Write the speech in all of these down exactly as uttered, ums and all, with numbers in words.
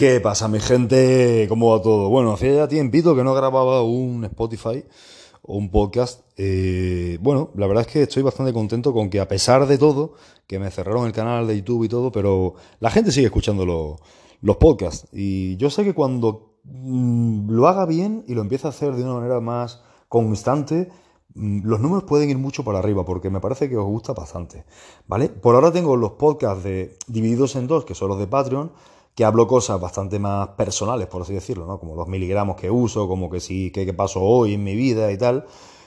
¿Qué pasa, mi gente? ¿Cómo va todo? Bueno, hacía ya tiempito que no grababa un Spotify o un podcast. Eh, bueno, la verdad es que estoy bastante contento con que, a pesar de todo, que me cerraron el canal de YouTube y todo, pero la gente sigue escuchando lo- los podcasts. Y yo sé que cuando mm, lo haga bien y lo empiece a hacer de una manera más constante, mm, los números pueden ir mucho para arriba, porque me parece que os gusta bastante, ¿vale? Por ahora tengo los podcasts de, divididos en dos, que son los de Patreon, que hablo cosas bastante más personales, por así decirlo, ¿no? Como los miligramos que uso, como que sí, qué, qué pasó hoy en mi vida y tal.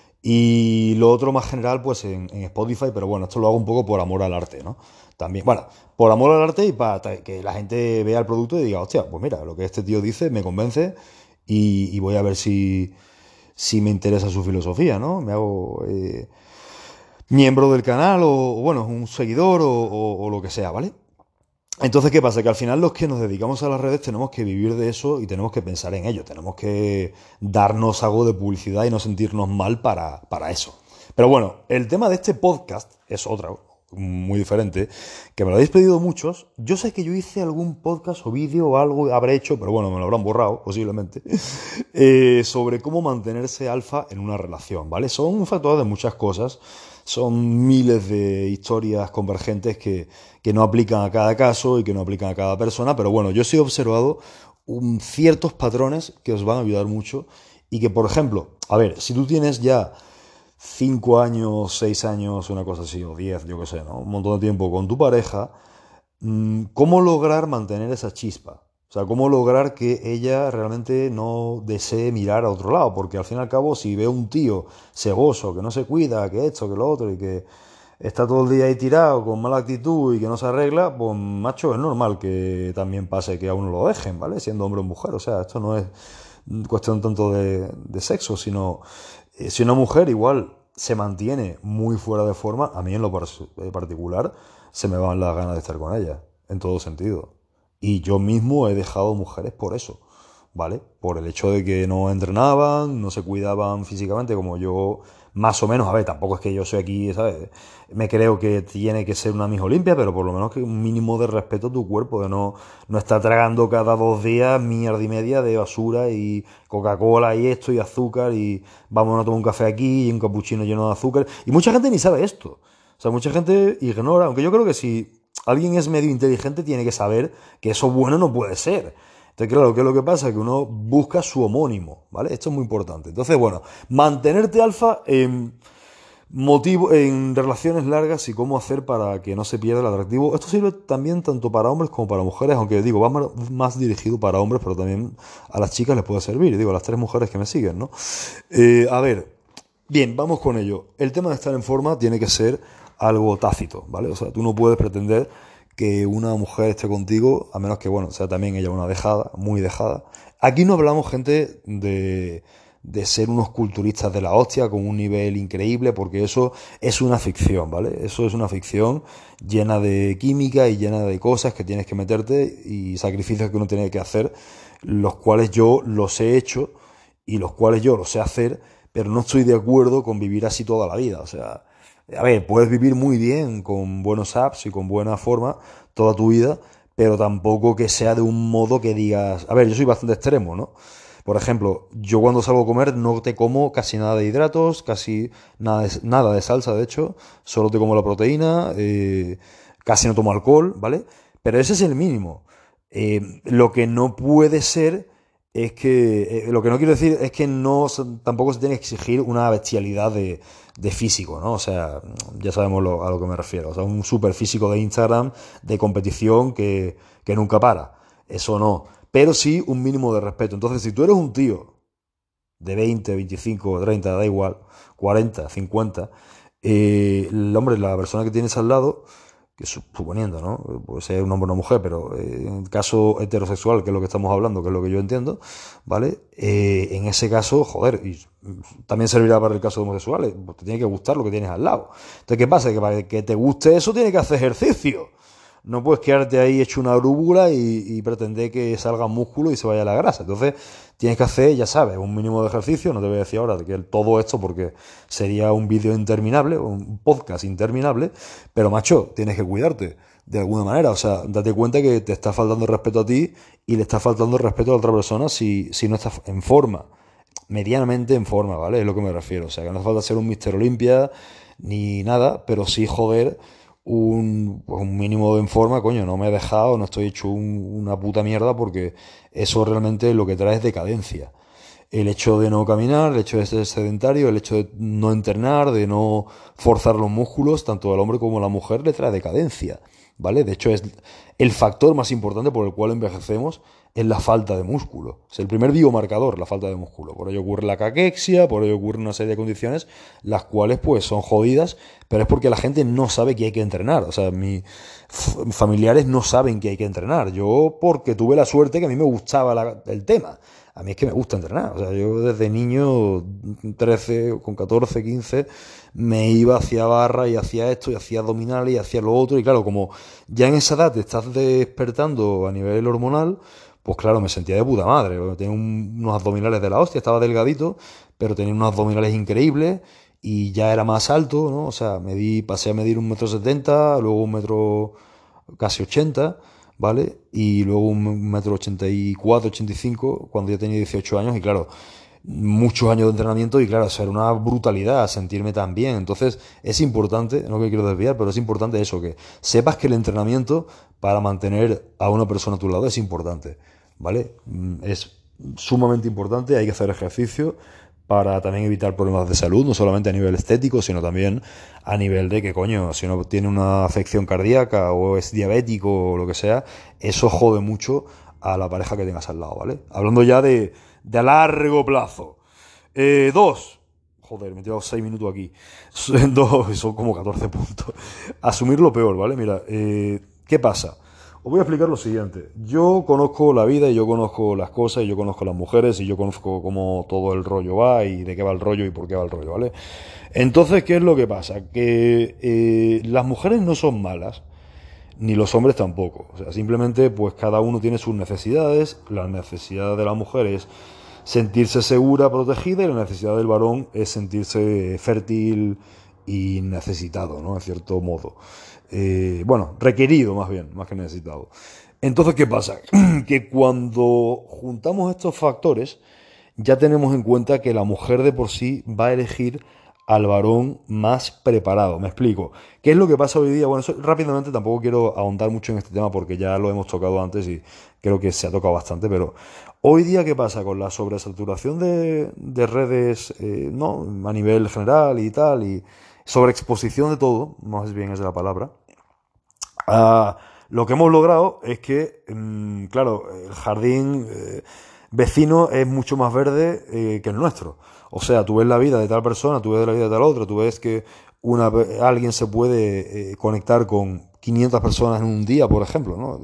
Y lo otro más general, pues en, en Spotify, pero bueno, esto lo hago un poco por amor al arte, ¿no? También, bueno, por amor al arte y para que la gente vea el producto y diga, hostia, pues mira, lo que este tío dice me convence y, y voy a ver si, si me interesa su filosofía, ¿no? Me hago eh, miembro del canal o, bueno, un seguidor o, o, o lo que sea, ¿vale? Entonces, ¿qué pasa? Que al final los que nos dedicamos a las redes tenemos que vivir de eso y tenemos que pensar en ello. Tenemos que darnos algo de publicidad y no sentirnos mal para, para eso. Pero bueno, el tema de este podcast es otra, muy diferente, que me lo habéis pedido muchos. Yo sé que yo hice algún podcast o vídeo o algo, habré hecho, pero bueno, me lo habrán borrado, posiblemente, eh, sobre cómo mantenerse alfa en una relación, ¿vale? Son un factor de muchas cosas. Son miles de historias convergentes que, que no aplican a cada caso y que no aplican a cada persona, pero bueno, yo sí he observado un, ciertos patrones que os van a ayudar mucho y que, por ejemplo, a ver, si tú tienes ya cinco años, seis años, una cosa así, o diez, yo qué sé, ¿no? Un montón de tiempo con tu pareja, mm, ¿cómo lograr mantener esa chispa? O sea, ¿cómo lograr que ella realmente no desee mirar a otro lado? Porque al fin y al cabo, si ve un tío segoso, que no se cuida, que esto, que lo otro, y que está todo el día ahí tirado, con mala actitud y que no se arregla, pues macho, es normal que también pase que a uno lo dejen, ¿vale? Siendo hombre o mujer. O sea, esto no es cuestión tanto de, de sexo, sino eh, si una mujer igual se mantiene muy fuera de forma, a mí en lo par- eh, particular se me van las ganas de estar con ella, en todo sentido. Y yo mismo he dejado mujeres por eso, ¿vale? Por el hecho de que no entrenaban, no se cuidaban físicamente como yo, más o menos. A ver, tampoco es que yo soy aquí, ¿sabes? Me creo que tiene que ser una mijo limpia, pero por lo menos que un mínimo de respeto a tu cuerpo, de no, no estar tragando cada dos días mierda y media de basura y Coca-Cola y esto y azúcar y vamos a tomar un café aquí y un capuchino lleno de azúcar. Y mucha gente ni sabe esto. O sea, mucha gente ignora, aunque yo creo que si alguien es medio inteligente tiene que saber que eso bueno no puede ser. Entonces, claro, ¿qué es lo que pasa? Que uno busca su homónimo, ¿vale? Esto es muy importante. Entonces, bueno, mantenerte alfa en, motivo, en relaciones largas y cómo hacer para que no se pierda el atractivo. Esto sirve también tanto para hombres como para mujeres, aunque digo, va más, más dirigido para hombres, pero también a las chicas les puede servir. Digo, a las tres mujeres que me siguen, ¿no? Eh, a ver, bien, vamos con ello. El tema de estar en forma tiene que ser algo tácito, ¿vale? O sea, tú no puedes pretender que una mujer esté contigo, a menos que, bueno, sea también ella una dejada, muy dejada. Aquí no hablamos, gente, de, de ser unos culturistas de la hostia con un nivel increíble, porque eso es una ficción, ¿vale? Eso es una ficción llena de química y llena de cosas que tienes que meterte y sacrificios que uno tiene que hacer, los cuales yo los he hecho y los cuales yo los sé hacer, pero no estoy de acuerdo con vivir así toda la vida. O sea, a ver, puedes vivir muy bien con buenos apps y con buena forma toda tu vida, pero tampoco que sea de un modo que digas, a ver, yo soy bastante extremo, ¿no? Por ejemplo, yo cuando salgo a comer no te como casi nada de hidratos, casi nada de, nada de salsa, de hecho, solo te como la proteína, eh, casi no tomo alcohol, ¿vale? Pero ese es el mínimo. Eh, lo que no puede ser es que, eh, lo que no quiero decir es que no se- tampoco se tiene que exigir una bestialidad de, de físico, ¿no? O sea, ya sabemos lo- a lo que me refiero. O sea, un super físico de Instagram de competición que, que nunca para. Eso no. Pero sí un mínimo de respeto. Entonces, si tú eres un tío de veinte, veinticinco, treinta, da igual, cuarenta, cincuenta, eh, el hombre, la persona que tienes al lado, que su- suponiendo, ¿no? Puede ser un hombre o una mujer, pero eh, en el caso heterosexual, que es lo que estamos hablando, que es lo que yo entiendo, ¿vale? Eh, en ese caso, joder, y mm, también servirá para el caso de homosexuales, pues te tiene que gustar lo que tienes al lado. Entonces, ¿qué pasa? Que para que te guste eso, tienes que hacer ejercicio. No puedes quedarte ahí hecho una brújula y, y pretender que salga músculo y se vaya la grasa. Entonces, tienes que hacer, ya sabes, un mínimo de ejercicio. No te voy a decir ahora que el- todo esto porque sería un vídeo interminable, un podcast interminable. Pero, macho, tienes que cuidarte. de alguna manera. O sea, date cuenta que te está faltando respeto a ti y le está faltando respeto a la otra persona si, si no estás en forma. Medianamente en forma, ¿vale? Es lo que me refiero. O sea, que no hace falta ser un Mister Olimpia ni nada, pero sí, joder, un, pues un mínimo de en forma, coño, no me he dejado, no estoy hecho un- una puta mierda porque eso realmente lo que trae es decadencia. El hecho de no caminar, el hecho de ser sedentario, el hecho de no entrenar, de no forzar los músculos, tanto al hombre como a la mujer, le trae decadencia, ¿vale? De hecho, es el factor más importante por el cual envejecemos es la falta de músculo. Es el primer biomarcador, la falta de músculo. Por ello ocurre la caquexia, por ello ocurre una serie de condiciones, las cuales pues son jodidas, pero es porque la gente no sabe que hay que entrenar. O sea, mis familiares no saben que hay que entrenar. Yo porque tuve la suerte que a mí me gustaba la- el tema. A mí es que me gusta entrenar. O sea, yo desde niño, trece con catorce quince me iba hacia barra y hacía esto y hacía abdominales y hacía lo otro. Y claro, como ya en esa edad te estás despertando a nivel hormonal, pues claro, me sentía de puta madre. Tenía un- unos abdominales de la hostia, estaba delgadito, pero tenía unos abdominales increíbles y ya era más alto, ¿no? O sea, medí, pasé a medir un metro setenta, luego un metro casi ochenta, ¿vale? Y luego un metro ochenta y cuatro, ochenta y cinco cuando yo tenía dieciocho años y claro, muchos años de entrenamiento y claro, eso era una brutalidad sentirme tan bien. Entonces es importante, no que quiero desviar, pero es importante eso, que sepas que el entrenamiento para mantener a una persona a tu lado es importante, ¿vale? Mm, Es sumamente importante, hay que hacer ejercicio para también evitar problemas de salud, no solamente a nivel estético, sino también a nivel de que, coño, si uno tiene una afección cardíaca o es diabético o lo que sea, eso jode mucho a la pareja que tengas al lado, ¿vale? Hablando ya de, de a largo plazo. Eh, dos. Joder, me he tirado seis minutos aquí. Dos, son como catorce puntos. Asumir lo peor, ¿vale? Mira, eh, ¿qué pasa? Os voy a explicar lo siguiente. Yo conozco la vida y yo conozco las cosas y yo conozco las mujeres y yo conozco cómo todo el rollo va y de qué va el rollo y por qué va el rollo, ¿vale? Entonces, ¿qué es lo que pasa? Que eh, las mujeres no son malas, ni los hombres tampoco. O sea, simplemente pues cada uno tiene sus necesidades. La necesidad de la mujer es sentirse segura, protegida, y la necesidad del varón es sentirse fértil y necesitado, ¿no? En cierto modo. Eh, bueno, requerido más bien, más que necesitado. Entonces, ¿qué pasa? Que cuando juntamos estos factores, ya tenemos en cuenta que la mujer de por sí va a elegir al varón más preparado. Me explico. ¿Qué es lo que pasa hoy día? Bueno, eso, rápidamente tampoco quiero ahondar mucho en este tema porque ya lo hemos tocado antes y creo que se ha tocado bastante, pero hoy día, ¿qué pasa con la sobresaturación de, de redes, eh, no, a nivel general y tal, y sobreexposición de todo, más bien es la palabra? Ah, lo que hemos logrado es que, mm, claro, el jardín eh, vecino es mucho más verde eh, que el nuestro. O sea, tú ves la vida de tal persona, tú ves la vida de tal otra, tú ves que una, pe- alguien se puede eh, conectar con quinientas personas en un día, por ejemplo, ¿no?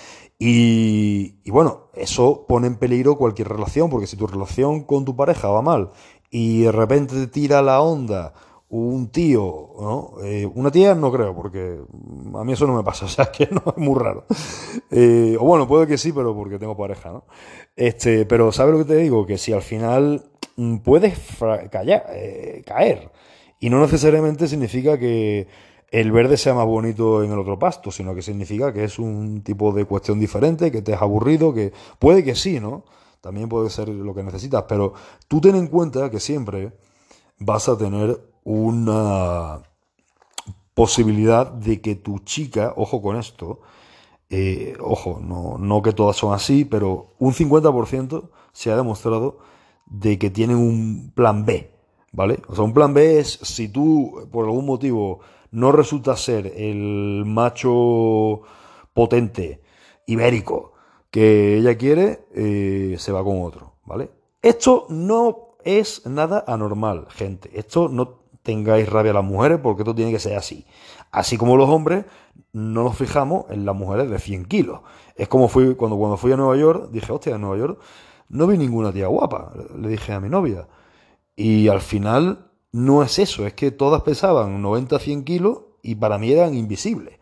Y, y bueno, eso pone en peligro cualquier relación, porque si tu relación con tu pareja va mal y de repente te tira la onda un tío, ¿no? Eh, una tía no creo, porque a mí eso no me pasa, o sea, que no es muy raro. Eh, o bueno, puede que sí, pero porque tengo pareja, ¿no? Este, pero ¿sabes lo que te digo? Que si al final mm, puedes fra- callar, eh, caer, y no necesariamente significa que el verde sea más bonito en el otro pasto, sino que significa que es un tipo de cuestión diferente, que te has aburrido, que puede que sí, ¿no? También puede ser lo que necesitas, pero tú ten en cuenta que siempre vas a tener una posibilidad de que tu chica, ojo con esto, eh, ojo, no, no que todas son así, pero un cincuenta por ciento se ha demostrado de que tienen un plan B, ¿vale? O sea, un plan B es si tú por algún motivo no resultas ser el macho potente, ibérico, que ella quiere, eh, se va con otro, ¿vale? Esto no es nada anormal, gente. Esto no tengáis rabia a las mujeres porque esto tiene que ser así. Así como los hombres no nos fijamos en las mujeres de cien kilos. Es como fui cuando, cuando fui a Nueva York, dije, hostia, en Nueva York no vi ninguna tía guapa, le dije a mi novia. Y al final no es eso, es que todas pesaban noventa a cien kilos y para mí eran invisibles.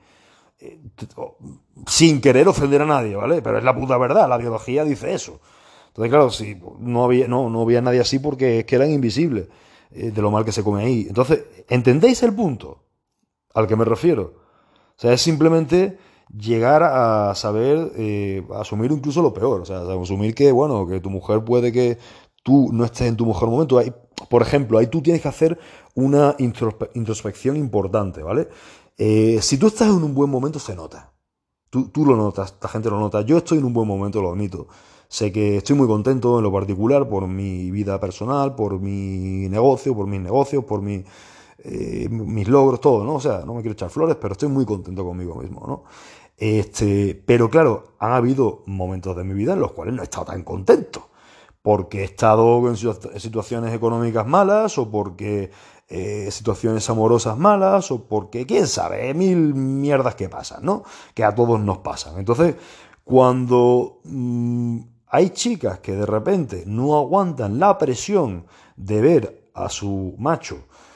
Sin querer ofender a nadie, ¿vale? Pero es la puta verdad, la biología dice eso. Entonces, claro, sí, no había, no, no había nadie así porque es que eran invisibles eh, de lo mal que se come ahí. Entonces, ¿entendéis el punto al que me refiero? O sea, es simplemente llegar a saber eh, asumir incluso lo peor, o sea, asumir que, bueno, que tu mujer puede que tú no estés en tu mejor momento. Hay, por ejemplo, ahí tú tienes que hacer una introspe- introspección importante, ¿vale? Eh, si tú estás en un buen momento, se nota. Tú, tú lo notas, la gente lo nota. Yo estoy en un buen momento, lo admito. Sé que estoy muy contento en lo particular por mi vida personal, por mi negocio, por mis negocios, por mi, eh, mis logros, todo, ¿no? O sea, no me quiero echar flores, pero estoy muy contento conmigo mismo, ¿no? Este, pero claro, han habido momentos de mi vida en los cuales no he estado tan contento. Porque he estado en situa- situaciones económicas malas, o porque eh, situaciones amorosas malas, o porque, quién sabe, mil mierdas que pasan, ¿no? Que a todos nos pasan. Entonces, cuando mm, hay chicas que de repente no aguantan la presión de ver a su macho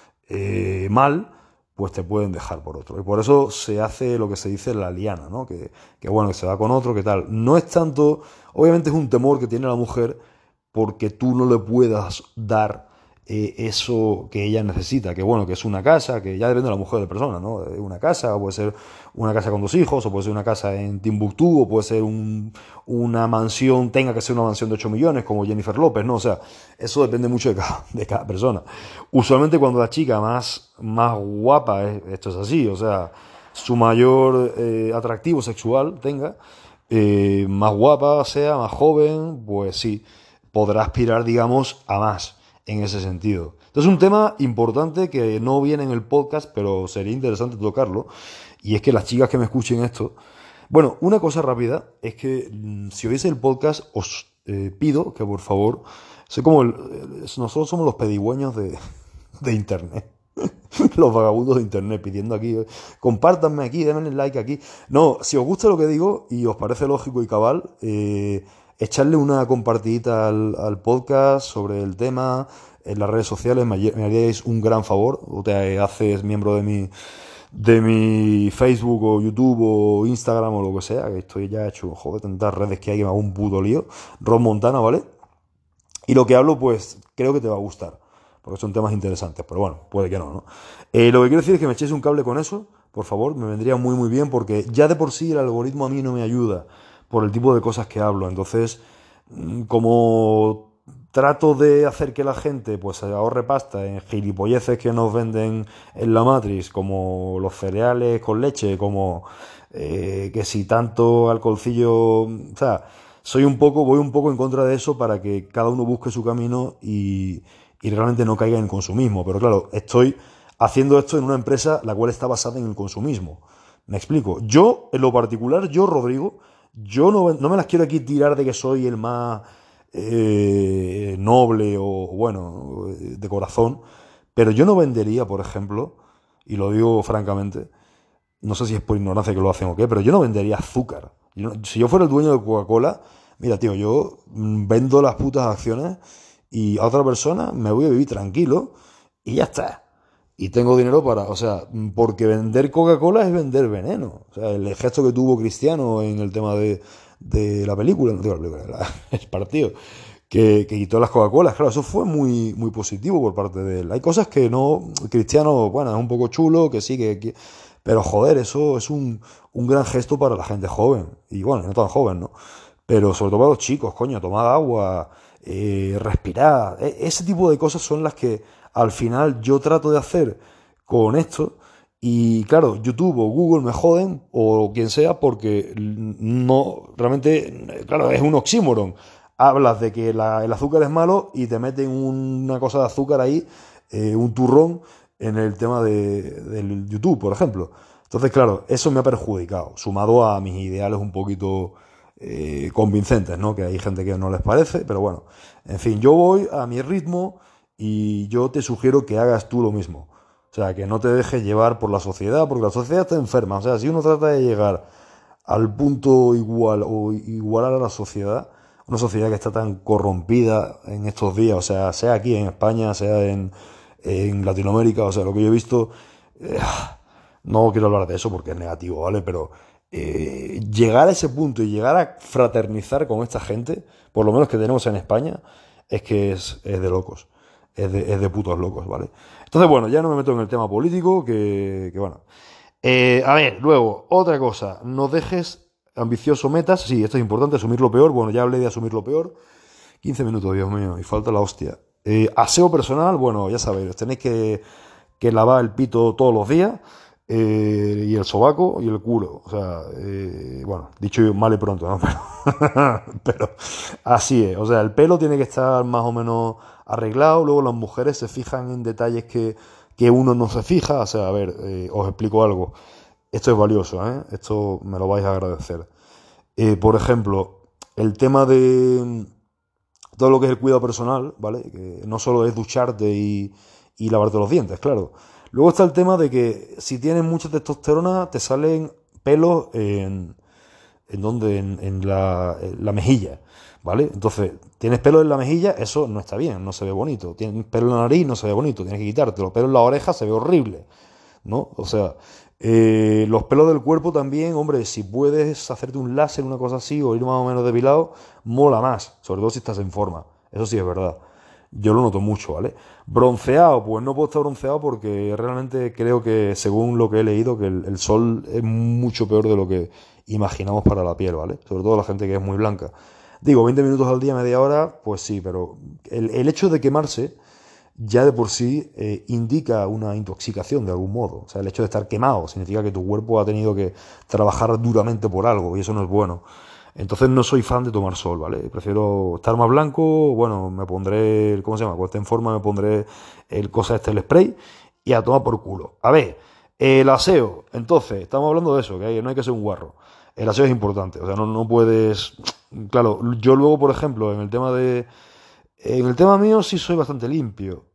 eh, mal, pues te pueden dejar por otro. Y por eso se hace lo que se dice la liana, ¿no? Que, que bueno, que se va con otro, que tal. No es tanto, obviamente es un temor que tiene la mujer porque tú no le puedas dar eh, eso que ella necesita, que bueno, que es una casa, que ya depende de la mujer de persona, ¿no? Eh, Una casa, o puede ser una casa con dos hijos, o puede ser una casa en Timbuktu, o puede ser un- una mansión, tenga que ser una mansión de ocho millones, como Jennifer López, ¿no? O sea, eso depende mucho de cada, de cada persona. Usualmente cuando la chica más, más guapa, es- esto es así, o sea, su mayor eh, atractivo sexual tenga, eh, más guapa sea, más joven, pues sí, podrá aspirar, digamos, a más en ese sentido. Entonces, un tema importante que no viene en el podcast, pero sería interesante tocarlo, y es que las chicas que me escuchen esto, bueno, una cosa rápida es que mm, si oís el podcast, os eh, pido que por favor, sé como el- eh, nosotros somos los pedigüeños de, de Internet. Los vagabundos de internet pidiendo aquí, eh, compártanme aquí, denme like aquí. No, si os gusta lo que digo y os parece lógico y cabal, eh, echarle una compartidita al, al podcast sobre el tema en las redes sociales, me, me haríais un gran favor. O te haces miembro de mi, de mi Facebook o YouTube o Instagram o lo que sea, que estoy ya hecho, joder, tantas redes que hay que me hago un puto lío. Ron Montana, ¿vale? Y lo que hablo, pues creo que te va a gustar, porque son temas interesantes, pero bueno, puede que no, ¿no? Eh, lo que quiero decir es que me echéis un cable con eso, por favor, me vendría muy muy bien, porque ya de por sí el algoritmo a mí no me ayuda por el tipo de cosas que hablo. Entonces, mm, como trato de hacer que la gente pues se ahorre pasta en gilipolleces que nos venden en la Matrix, como los cereales con leche, como eh, que si tanto alcoholcillo, o sea, soy un poco, voy un poco en contra de eso para que cada uno busque su camino y, y realmente no caiga en el consumismo. Pero claro, estoy haciendo esto en una empresa la cual está basada en el consumismo. Me explico. Yo, en lo particular, yo, Rodrigo, yo no, no me las quiero aquí tirar de que soy el más eh, noble o, bueno, de corazón, pero yo no vendería, por ejemplo, y lo digo francamente, no sé si es por ignorancia que lo hacen o qué, pero yo no vendería azúcar. Yo no- si yo fuera el dueño de Coca-Cola, mira, tío, yo mm, vendo las putas acciones y a otra persona me voy a vivir tranquilo y ya está. Y tengo dinero para, o sea, mm, porque vender Coca-Cola es vender veneno. O sea, el gesto que tuvo Cristiano en el tema de, de la película, no digo la película, la- el partido, que, que quitó las Coca-Colas, claro, eso fue muy, muy positivo por parte de él. Hay cosas que no, Cristiano, bueno, es un poco chulo, que sí, que, que- pero joder, eso es un, un gran gesto para la gente joven. Y bueno, no tan joven, ¿no? Pero sobre todo para los chicos, coño, tomar agua, eh, respirar. E- ese tipo de cosas son las que al final yo trato de hacer con esto. Y claro, YouTube o Google me joden, o quien sea, porque no, realmente, claro, es un oxímoron. Hablas de que la- el azúcar es malo y te meten una cosa de azúcar ahí, eh, un turrón, en el tema de, del YouTube, por ejemplo. Entonces, claro, eso me ha perjudicado, sumado a mis ideales un poquito eh, convincentes, ¿no? Que hay gente que no les parece, pero bueno, en fin, yo voy a mi ritmo y yo te sugiero que hagas tú lo mismo. O sea, que no te dejes llevar por la sociedad, porque la sociedad está enferma. O sea, si uno trata de llegar al punto igual o igualar a la sociedad, una sociedad que está tan corrompida en estos días, o sea, sea aquí en España, sea en, en Latinoamérica, o sea, lo que yo he visto, eh, no quiero hablar de eso porque es negativo, ¿vale? Pero eh, llegar a ese punto y llegar a fraternizar con esta gente, por lo menos que tenemos en España, es que es, es de locos, es de, es de putos locos, ¿vale? Entonces, bueno, ya no me meto en el tema político, que, que bueno. Eh, a ver, luego, otra cosa, no dejes ambicioso metas, sí, esto es importante, asumir lo peor, bueno, ya hablé de asumir lo peor, quince minutos, Dios mío, y falta la hostia. Eh, aseo personal, bueno, ya sabéis, tenéis que, que lavar el pito todos los días, eh, y el sobaco y el culo, o sea, eh, bueno, dicho mal y pronto, ¿no? Pero, pero así es, o sea, el pelo tiene que estar más o menos arreglado, luego las mujeres se fijan en detalles que, que uno no se fija, o sea, a ver, eh, os explico algo. Esto es valioso, ¿eh? Esto me lo vais a agradecer. Eh, por ejemplo, el tema de todo lo que es el cuidado personal, ¿vale? Que no solo es ducharte y, y lavarte los dientes, claro. Luego está el tema de que si tienes mucha testosterona, te salen pelos en, ¿en dónde? En, en la, en la mejilla, ¿vale? Entonces, tienes pelo en la mejilla, eso no está bien, no se ve bonito. Tienes pelo en la nariz, no se ve bonito, tienes que quitártelo. Pelo en la oreja se ve horrible, ¿no? O sea, eh, los pelos del cuerpo también, hombre, si puedes hacerte un láser, una cosa así, o ir más o menos depilado, mola más, sobre todo si estás en forma. Eso sí es verdad. Yo lo noto mucho, ¿vale? Bronceado, pues no puedo estar bronceado porque realmente creo que, según lo que he leído, que el, el sol es mucho peor de lo que imaginamos para la piel, ¿vale? Sobre todo la gente que es muy blanca. Digo, veinte minutos al día, media hora, pues sí, pero el, el hecho de quemarse ya de por sí eh, indica una intoxicación de algún modo. O sea, el hecho de estar quemado significa que tu cuerpo ha tenido que trabajar duramente por algo y eso no es bueno. Entonces no soy fan de tomar sol, ¿vale? Prefiero estar más blanco, bueno, me pondré, el- ¿cómo se llama? Cuando esté en forma me pondré el cosa este, el spray, y a tomar por culo. A ver, el aseo, entonces, estamos hablando de eso, que hay- no hay que ser un guarro. El aseo es importante, o sea, no, no puedes... Claro, yo luego, por ejemplo, en el tema de en el tema mío sí soy bastante limpio.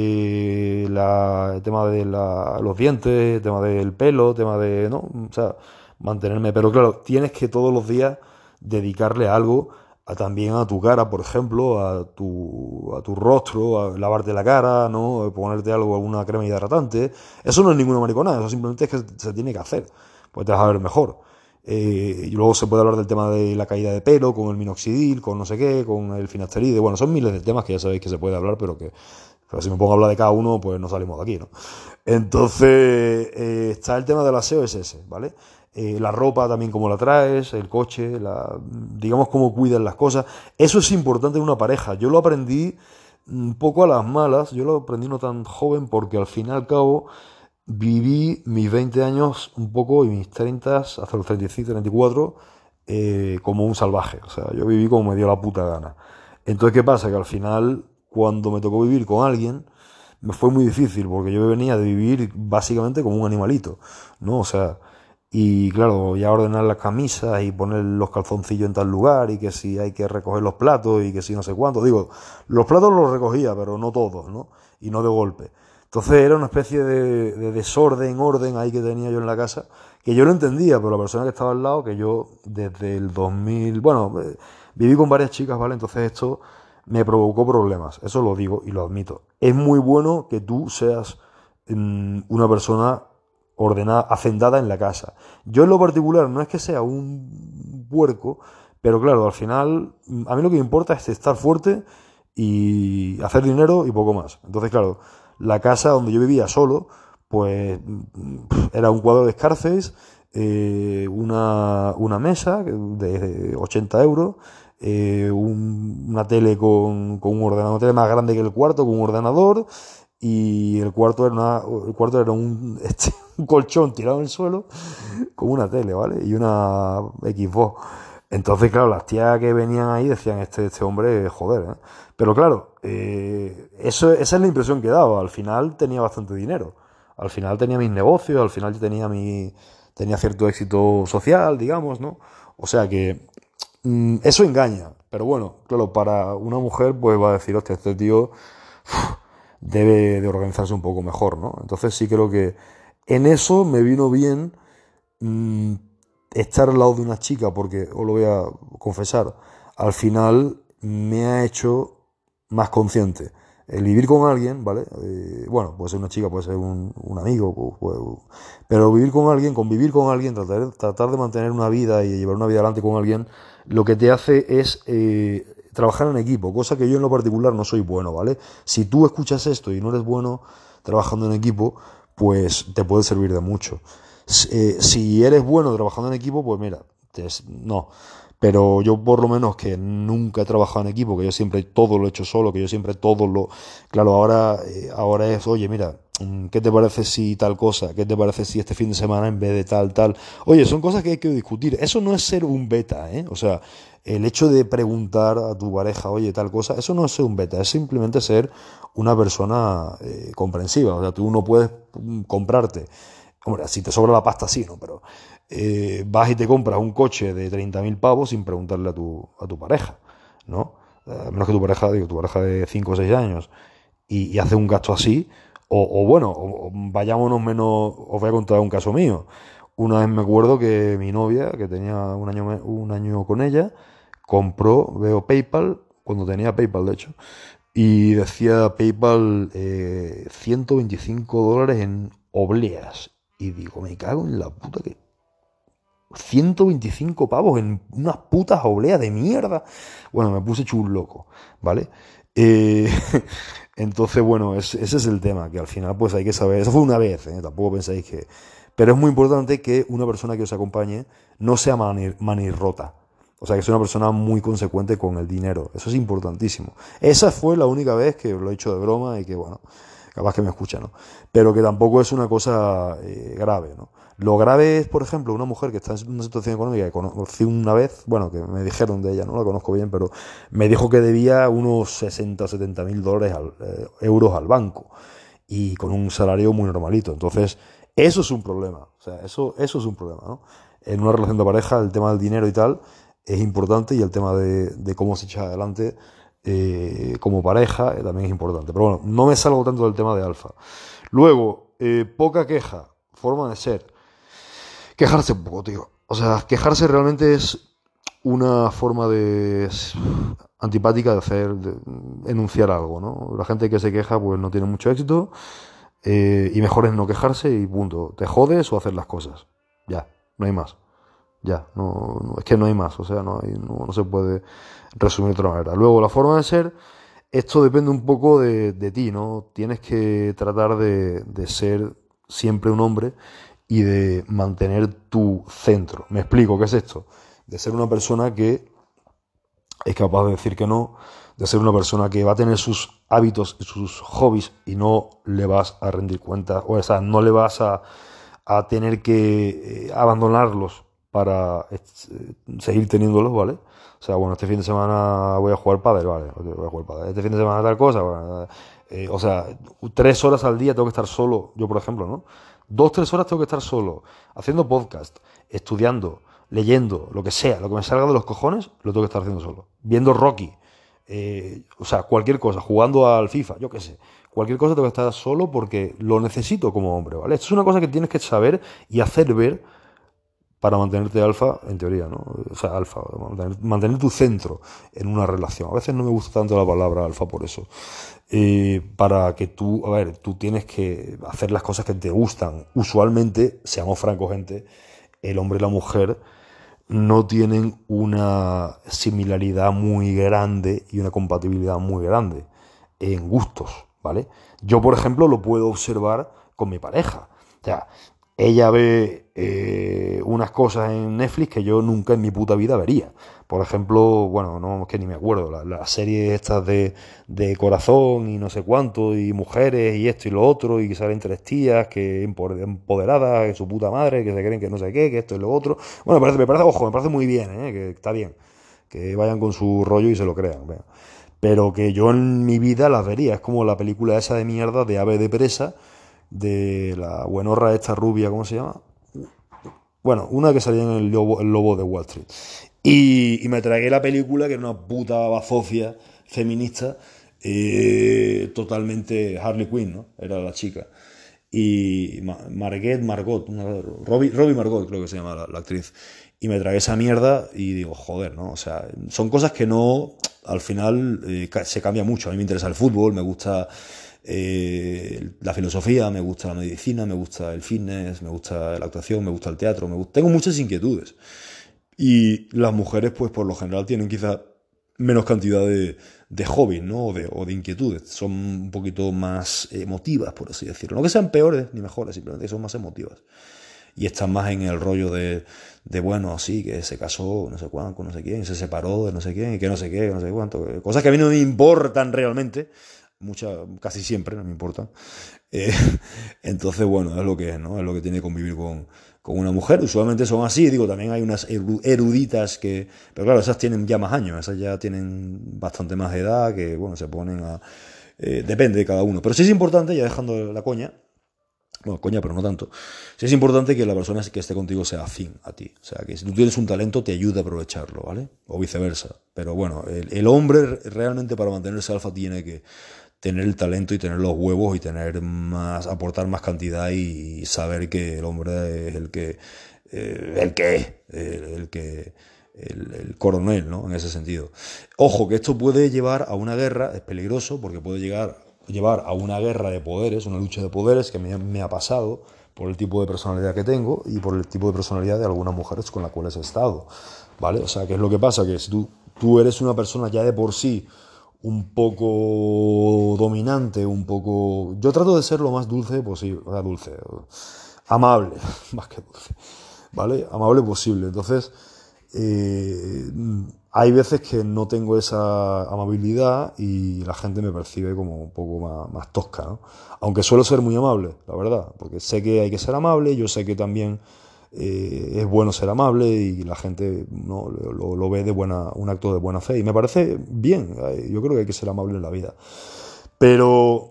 Eh, la- el tema de la- los dientes, el tema del pelo, el tema de, ¿no? O sea, mantenerme. Pero claro, tienes que todos los días dedicarle algo a- también a tu cara, por ejemplo, a tu, a tu rostro, a lavarte la cara, ¿no? Ponerte algo, alguna crema hidratante. Eso no es ninguna mariconada, eso simplemente es que se tiene que hacer. Pues te vas a ver mejor. Eh, y luego se puede hablar del tema de la caída de pelo, con el minoxidil, con no sé qué, con el finasteride. Bueno, son miles de temas que ya sabéis que se puede hablar, pero que pero si me pongo a hablar de cada uno, pues no salimos de aquí, ¿no? Entonces, eh, está el tema del aseo, es ese, ¿vale? Eh, la ropa también, cómo la traes, el coche, la, digamos, cómo cuidas las cosas. Eso es importante en una pareja. Yo lo aprendí un poco a las malas, yo lo aprendí no tan joven porque al fin y al cabo viví mis veinte años un poco y mis treinta hasta los treinta y cinco, treinta y cuatro, eh, como un salvaje. O sea, yo viví como me dio la puta gana. Entonces, ¿qué pasa? Que al final, cuando me tocó vivir con alguien, me fue muy difícil porque yo venía de vivir básicamente como un animalito, ¿no? O sea, y claro, ya ordenar las camisas y poner los calzoncillos en tal lugar y que si hay que recoger los platos y que si no sé cuánto. Digo, los platos los recogía, pero no todos, ¿no? Y no de golpe. Entonces era una especie de, de desorden, orden ahí que tenía yo en la casa, que yo lo entendía, pero la persona que estaba al lado, que yo desde el dos mil, bueno, eh, viví con varias chicas, ¿vale? Entonces esto me provocó problemas, eso lo digo y lo admito. Es muy bueno que tú seas mm, una persona ordenada, hacendada en la casa. Yo en lo particular no es que sea un puerco, pero claro, al final mm, a mí lo que me importa es estar fuerte y hacer dinero y poco más. Entonces, claro, la casa donde yo vivía solo, pues mm, era un cuadro de Scarface, eh, una, una mesa de ochenta euros, eh, un- una tele con, con un ordenador, una tele más grande que el cuarto, con un ordenador, y el cuarto era, una- el cuarto era un, este, un colchón tirado en el suelo con una tele, ¿vale? Y una Xbox. Entonces, claro, las tías que venían ahí decían, este, este hombre, joder, ¿eh? Pero claro, eh, eso, esa es la impresión que daba. Al final tenía bastante dinero. Al final tenía mis negocios, al final yo tenía mi, tenía cierto éxito social, digamos, ¿no? O sea que mm, eso engaña. Pero bueno, claro, para una mujer pues va a decir, hostia, este tío debe de organizarse un poco mejor, ¿no? Entonces sí creo que en eso me vino bien mm, estar al lado de una chica, porque os lo voy a confesar, al final me ha hecho más consciente. El vivir con alguien, ¿vale? Eh, bueno, puede ser una chica, puede ser un, un amigo, pu- pu- pero vivir con alguien, convivir con alguien, tratar, tratar de mantener una vida y llevar una vida adelante con alguien, lo que te hace es eh, trabajar en equipo, cosa que yo en lo particular no soy bueno, ¿vale? Si tú escuchas esto y no eres bueno trabajando en equipo, pues te puede servir de mucho. Eh, si eres bueno trabajando en equipo, pues mira, te- no. Pero yo por lo menos que nunca he trabajado en equipo, que yo siempre todo lo he hecho solo, que yo siempre todo lo... Claro, ahora, eh, ahora es, oye, mira, mm, ¿qué te parece si tal cosa? ¿Qué te parece si este fin de semana en vez de tal, tal? Oye, son cosas que hay que discutir. Eso no es ser un beta, ¿eh? O sea, el hecho de preguntar a tu pareja, oye, tal cosa, eso no es ser un beta, es simplemente ser una persona eh, comprensiva. O sea, tú no puedes mm, comprarte. Hombre, si te sobra la pasta, sí, ¿no? Pero eh, vas y te compras un coche de treinta mil pavos sin preguntarle a tu, a tu pareja, ¿no? A menos que tu pareja, digo, tu pareja de cinco o seis años y, y hace un gasto así, o, o bueno, o, o vayámonos menos, os voy a contar un caso mío. Una vez me acuerdo que mi novia, que tenía un año, me- un año con ella, compró, veo PayPal, cuando tenía PayPal de hecho, y decía PayPal eh, ciento veinticinco dólares en obleas. Y digo, me cago en la puta que... ciento veinticinco pavos en unas putas obleas de mierda. Bueno, me puse chun loco, ¿vale? Eh, entonces, bueno, es- ese es el tema, que al final pues hay que saber, eso fue una vez, ¿eh? Tampoco pensáis que... Pero es muy importante que una persona que os acompañe no sea mani- manirrota. O sea, que sea una persona muy consecuente con el dinero. Eso es importantísimo. Esa fue la única vez que lo he hecho de broma y que, bueno, capaz que me escucha, ¿no? Pero que tampoco es una cosa eh, grave, ¿no? Lo grave es, por ejemplo, una mujer que está en una situación económica que conocí una vez, bueno, que me dijeron de ella, no la conozco bien, pero me dijo que debía unos sesenta o setenta mil dólares al, eh, euros al banco y con un salario muy normalito. Entonces, eso es un problema. O sea, eso, eso es un problema, ¿no? En una relación de pareja, el tema del dinero y tal es importante y el tema de, de cómo se echa adelante eh, como pareja eh, también es importante. Pero bueno, no me salgo tanto del tema de alfa. Luego, eh, poca queja, forma de ser. Quejarse un poco, tío. O sea, quejarse realmente es una forma de antipática de hacer, de enunciar algo, ¿no? La gente que se queja pues no tiene mucho éxito eh, y mejor es no quejarse y punto. Te jodes o hacer las cosas. Ya, no hay más. Ya, no, no- es que no hay más, o sea, no, hay- no, no se puede resumir de otra manera. Luego, la forma de ser, esto depende un poco de, de ti, ¿no? Tienes que tratar de, de ser siempre un hombre y de mantener tu centro. Me explico, ¿qué es esto? De ser una persona que es capaz de decir que no, de ser una persona que va a tener sus hábitos y sus hobbies y no le vas a rendir cuenta, o sea, no le vas a, a tener que eh, abandonarlos para eh, seguir teniéndolos, ¿vale? O sea, bueno, este fin de semana voy a jugar pádel, vale, ok, voy a jugar pádel. Este fin de semana tal cosa, bueno, eh, o sea, tres horas al día tengo que estar solo, yo por ejemplo, ¿no? Dos, tres horas tengo que estar solo, haciendo podcast, estudiando, leyendo, lo que sea, lo que me salga de los cojones, lo tengo que estar haciendo solo. Viendo Rocky, eh, o sea, cualquier cosa, jugando al FIFA, yo qué sé. Cualquier cosa tengo que estar solo porque lo necesito como hombre, ¿vale? Esto es una cosa que tienes que saber y hacer ver para mantenerte alfa, en teoría, ¿no? O sea, alfa, mantener, mantener tu centro en una relación. A veces no me gusta tanto la palabra alfa por eso. Eh, para que tú, a ver, tú tienes que hacer las cosas que te gustan. Usualmente, seamos francos, gente, el hombre y la mujer no tienen una similaridad muy grande y una compatibilidad muy grande en gustos, ¿vale? Yo, por ejemplo, lo puedo observar con mi pareja. O sea, ella ve eh, unas cosas en Netflix que yo nunca en mi puta vida vería. Por ejemplo, bueno, no es que ni me acuerdo, las la series estas de, de corazón y no sé cuánto, y mujeres y esto y lo otro, y que salen tres tías que empo- empoderadas, que su puta madre, que se creen que no sé qué, que esto y lo otro. Bueno, me parece, me parece, ojo, me parece muy bien, ¿eh? Que está bien, que vayan con su rollo y se lo crean. Venga. Pero que yo en mi vida las vería. Es como la película esa de mierda de Ave de Presa, de la buenorra esta rubia, ¿cómo se llama? Bueno, una que salía en el lobo, el lobo de Wall Street. Y, y me tragué la película, que era una puta bazofia feminista, eh, totalmente Harley Quinn, ¿no? Era la chica. Y Ma- Marguerite Margot, una, Robbie, Robbie Margot creo que se llama la, la actriz. Y me tragué esa mierda y digo, joder, ¿no? O sea, son cosas que no, al final eh, ca- se cambia mucho. A mí me interesa el fútbol, me gusta eh, la filosofía, me gusta la medicina, me gusta el fitness, me gusta la actuación, me gusta el teatro, me gusta... tengo muchas inquietudes. Y las mujeres, pues por lo general, tienen quizá menos cantidad de, de hobbies, ¿no? O de, o de inquietudes. Son un poquito más emotivas, por así decirlo. No que sean peores ni mejores, simplemente que son más emotivas. y están más en el rollo de, de bueno, sí, que se casó, no sé cuánto, no sé quién, se separó de no sé quién, y que no sé qué, no sé cuánto. Cosas que a mí no me importan realmente, muchas, casi siempre no me importan. Eh, entonces, bueno, es lo que es, ¿no? Es lo que tiene que convivir con, con una mujer. Usualmente son así, digo, también hay unas eruditas que... Pero claro, esas tienen ya más años, esas ya tienen bastante más edad, que, bueno, se ponen a... Eh, depende de cada uno. Pero sí es importante, ya dejando la coña, bueno, coña, pero no tanto. Sí es importante que la persona que esté contigo sea afín a ti. O sea, que si tú tienes un talento, te ayude a aprovecharlo, ¿vale? O viceversa. Pero bueno, el, el hombre realmente para mantenerse alfa tiene que tener el talento y tener los huevos y tener más, aportar más cantidad y saber que el hombre es el que, eh, el que es, el, el que, el, el coronel, ¿no? En ese sentido. Ojo, que esto puede llevar a una guerra, es peligroso porque puede llegar, llevar a una guerra de poderes, una lucha de poderes que me, me ha pasado por el tipo de personalidad que tengo y por el tipo de personalidad de algunas mujeres con las cuales he estado, ¿vale? O sea, ¿qué es lo que pasa? Que si tú, tú eres una persona ya de por sí un poco dominante, un poco... Yo trato de ser lo más dulce posible, o sea, dulce, amable, más que dulce, ¿vale? Amable posible. Entonces, eh, hay veces que no tengo esa amabilidad y la gente me percibe como un poco más, más tosca, ¿no? Aunque suelo ser muy amable, la verdad, porque sé que hay que ser amable, yo sé que también eh, es bueno ser amable y la gente no lo, lo ve de buena, un acto de buena fe y me parece bien. Yo creo que hay que ser amable en la vida, pero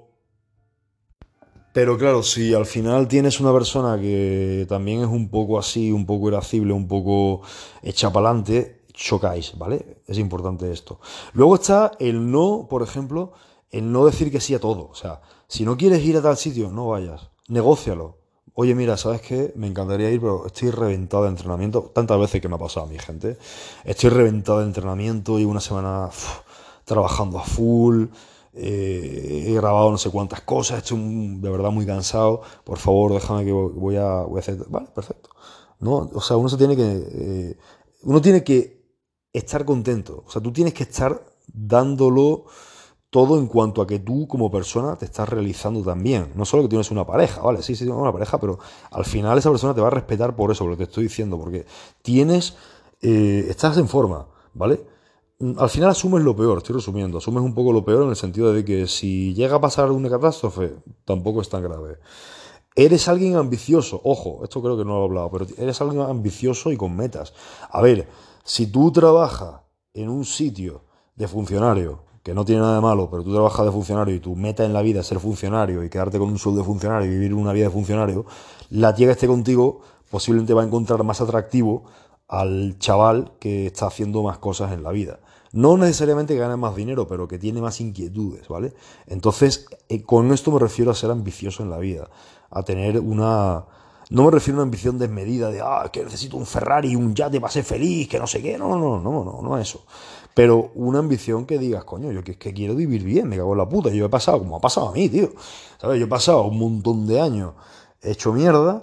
pero claro, si al final tienes una persona que también es un poco así, un poco irascible, un poco hecha pa'lante, chocáis, ¿vale? Es importante esto. Luego está el no, por ejemplo, el no decir que sí a todo. O sea, si no quieres ir a tal sitio, no vayas. Negócialo. Oye, mira, ¿sabes qué? Me encantaría ir, pero estoy reventado de entrenamiento. Tantas veces que me ha pasado a mi gente. Estoy reventado de entrenamiento, llevo una semana uf, trabajando a full. Eh, he grabado no sé cuántas cosas, estoy un- de verdad muy cansado. Por favor, déjame que voy a, voy a hacer. Vale, perfecto. ¿No? O sea, uno se tiene que. Eh, uno tiene que estar contento. O sea, tú tienes que estar dándolo todo en cuanto a que tú como persona te estás realizando también. No solo que tienes una pareja, ¿vale? Sí, sí, tengo una pareja, pero al final esa persona te va a respetar por eso, lo que te estoy diciendo, porque tienes, eh, estás en forma, ¿vale? Mm, Al final asumes lo peor, estoy resumiendo, asumes un poco lo peor en el sentido de que si llega a pasar una catástrofe, tampoco es tan grave. Eres alguien ambicioso, ojo, esto creo que no lo he hablado, pero eres alguien ambicioso y con metas. A ver, si tú trabajas en un sitio de funcionario, que no tiene nada de malo, pero tú trabajas de funcionario y tu meta en la vida es ser funcionario y quedarte con un sueldo de funcionario y vivir una vida de funcionario, la tía que esté contigo posiblemente va a encontrar más atractivo al chaval que está haciendo más cosas en la vida. No necesariamente que gane más dinero, pero que tiene más inquietudes, ¿vale? Entonces, eh, con esto me refiero a ser ambicioso en la vida, a tener una... No me refiero a una ambición desmedida de, ah, que necesito un Ferrari, un yate para ser feliz, que no sé qué. No, no, no, no, no, a eso. Pero una ambición que digas, coño, yo que, es que quiero vivir bien, me cago en la puta. Yo he pasado, como ha pasado a mí, tío. ¿Sabes? Yo he pasado un montón de años hecho mierda,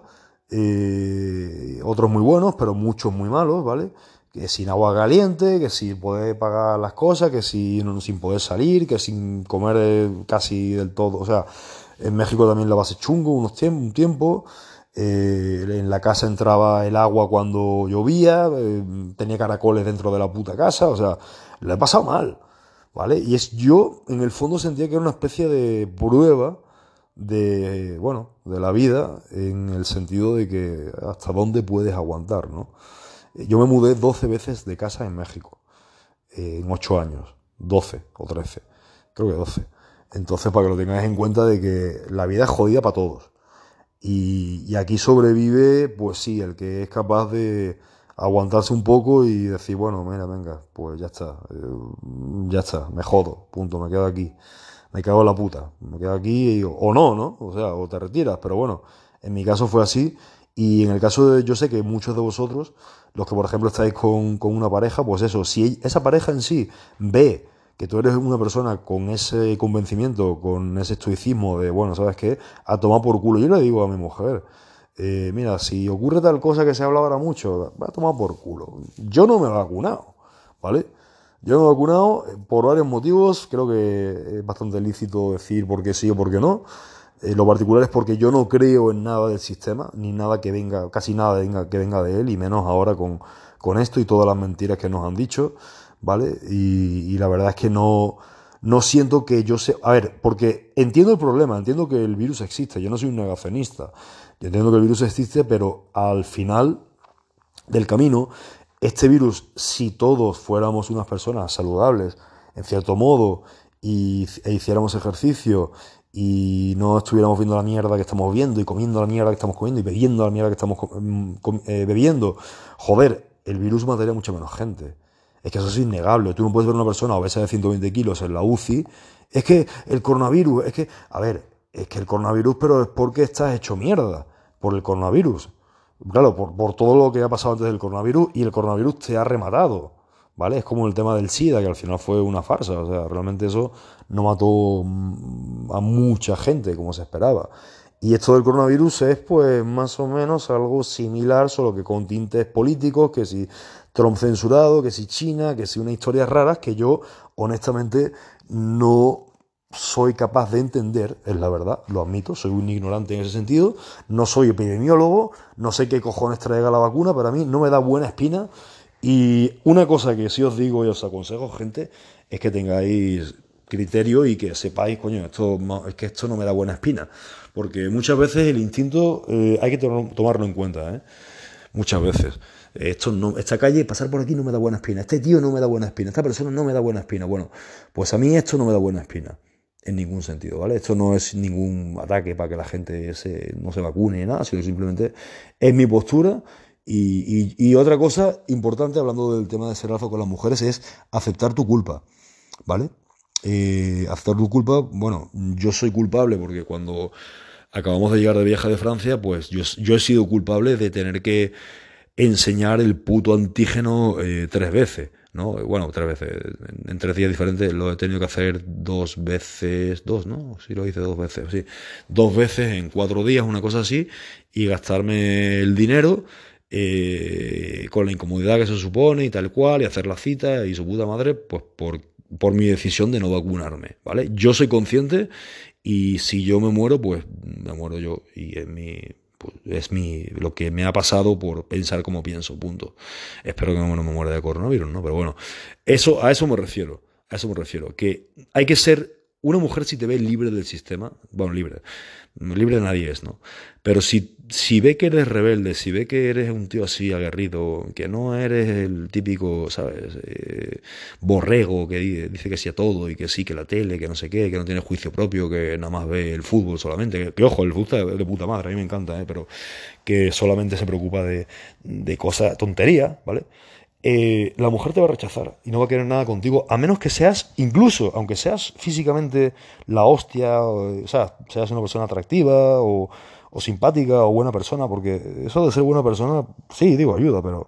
eh, otros muy buenos, pero muchos muy malos, ¿vale? Que sin agua caliente, que sin poder pagar las cosas, que sin, sin poder salir, que sin comer eh, casi del todo. O sea, en México también la base chungo unos tiemp un tiempo. Eh, en la casa entraba el agua cuando llovía, eh, tenía caracoles dentro de la puta casa, o sea, lo he pasado mal, ¿vale? Y es yo, en el fondo sentía que era una especie de prueba de, bueno, de la vida, en el sentido de que hasta dónde puedes aguantar, ¿no? Yo me mudé doce veces de casa en México, eh, en ocho años, doce o trece, creo que doce. Entonces, para que lo tengáis en cuenta de que la vida es jodida para todos. Y, y aquí sobrevive, pues sí, el que es capaz de aguantarse un poco y decir, bueno, mira, venga, pues ya está, eh, ya está, me jodo, punto, me quedo aquí, me cago en la puta, me quedo aquí, y- o no, ¿no? O sea, o te retiras, pero bueno, en mi caso fue así, y en el caso de, yo sé que muchos de vosotros, los que por ejemplo estáis con, con una pareja, pues eso, si esa pareja en sí ve que tú eres una persona con ese convencimiento, con ese estoicismo de, bueno, ¿sabes qué? A tomar por culo. Yo le digo a mi mujer, eh, mira, si ocurre tal cosa que se habla ahora mucho, va a tomar por culo. Yo no me he vacunado, ¿vale? Yo no me he vacunado eh, por varios motivos, creo que es bastante lícito decir por qué sí o por qué no. En lo particular es porque yo no creo en nada del sistema, ni nada que venga, casi nada venga, que venga de él, y menos ahora con, con esto y todas las mentiras que nos han dicho, ¿vale? Y, y la verdad es que no, no siento que yo sé... A ver, porque entiendo el problema, entiendo que el virus existe, yo no soy un negacionista, yo entiendo que el virus existe, pero al final del camino, este virus, si todos fuéramos unas personas saludables, en cierto modo, y, e hiciéramos ejercicio y no estuviéramos viendo la mierda que estamos viendo y comiendo la mierda que estamos comiendo y bebiendo la mierda que estamos com- com- eh, bebiendo, joder, el virus mataría mucha menos gente. Es que eso es innegable. Tú no puedes ver una persona obesa de ciento veinte kilos en la U C I. Es que el coronavirus, es que, a ver, es que el coronavirus, pero es porque estás hecho mierda por el coronavirus. Claro, por, por todo lo que ha pasado antes del coronavirus, y el coronavirus te ha rematado, ¿vale? Es como el tema del SIDA, que al final fue una farsa. O sea, realmente eso no mató mm, a mucha gente como se esperaba. Y esto del coronavirus es pues más o menos algo similar, solo que con tintes políticos, que si Trump censurado, que si China, que si unas historias raras que yo honestamente no soy capaz de entender, es la verdad, lo admito, soy un ignorante en ese sentido, no soy epidemiólogo, no sé qué cojones traiga la vacuna, pero a mí no me da buena espina. Y una cosa que sí os digo y os aconsejo, gente, es que tengáis criterio y que sepáis, coño, esto ma- es que esto no me da buena espina. Porque muchas veces el instinto eh, hay que to- tomarlo en cuenta, ¿eh? Muchas veces. Esto no, esta calle, pasar por aquí no me da buena espina. Este tío no me da buena espina. Esta persona no me da buena espina. Bueno, pues a mí esto no me da buena espina. En ningún sentido, ¿vale? Esto no es ningún ataque para que la gente se, no se vacune ni nada, sino simplemente es mi postura. Y, y- y otra cosa importante, hablando del tema de ser alfa con las mujeres, es aceptar tu culpa, ¿vale? Eh, aceptar tu culpa, bueno, yo soy culpable porque cuando acabamos de llegar de viaje de Francia, pues yo, yo he sido culpable de tener que enseñar el puto antígeno eh, tres veces, ¿no? Bueno, tres veces, en, en tres días diferentes lo he tenido que hacer dos veces, dos, ¿no? Sí, lo hice dos veces, sí. Dos veces en cuatro días, una cosa así, y gastarme el dinero eh, con la incomodidad que se supone y tal cual, y hacer la cita y su puta madre, pues por, por mi decisión de no vacunarme, ¿vale? Yo soy consciente y si yo me muero, pues me muero yo y es mi, pues, es mi, lo que me ha pasado por pensar como pienso, punto. Espero que no me muera de coronavirus, ¿no? Pero bueno, eso, a eso me refiero, a eso me refiero, que hay que ser, una mujer si te ve libre del sistema, bueno, libre, libre de nadie es, ¿no? Pero si, si ve que eres rebelde, si ve que eres un tío así aguerrido, que no eres el típico, ¿sabes? Eh, borrego que di- dice que sí a todo y que sí, que la tele, que no sé qué, que no tiene juicio propio, que nada más ve el fútbol solamente. Que, que, ojo, el fútbol está de puta madre, a mí me encanta, ¿eh? Pero que solamente se preocupa de, de cosas, tonterías, ¿vale? Eh, la mujer te va a rechazar y no va a querer nada contigo, a menos que seas, incluso, aunque seas físicamente la hostia, o, o sea, seas una persona atractiva o, o simpática o buena persona, porque eso de ser buena persona, sí, digo, ayuda, pero